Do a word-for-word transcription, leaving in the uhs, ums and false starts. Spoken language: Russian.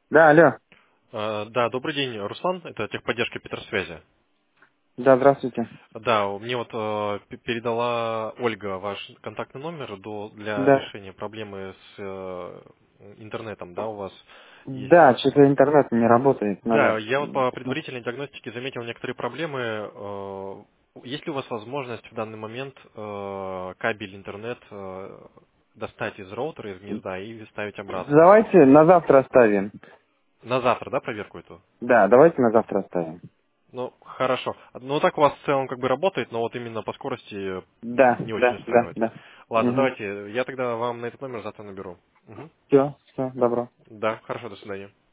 Да, алло. Э, Да, добрый день, Руслан, это техподдержка Петросвязи. Да, здравствуйте. Да, мне вот э, п- передала Ольга ваш контактный номер до- для Да. решения проблемы с э, интернетом, да, у вас есть. Да, что-то интернет не работает. Да, Надо я вот по посмотреть. предварительной диагностике заметил некоторые проблемы. Э, Есть ли у вас возможность в данный момент э, кабель интернет э, достать из роутера, из гнезда и вставить обратно? Давайте на завтра оставим. На завтра, да, проверку эту? Да, давайте на завтра оставим. Ну, хорошо. Ну, так у вас в целом как бы работает, но вот именно по скорости Да, не очень да, да, устраивает. да. Ладно, Угу. давайте, я тогда вам на этот номер завтра наберу. Мгм. Все, все, добро. Да, хорошо, до свидания.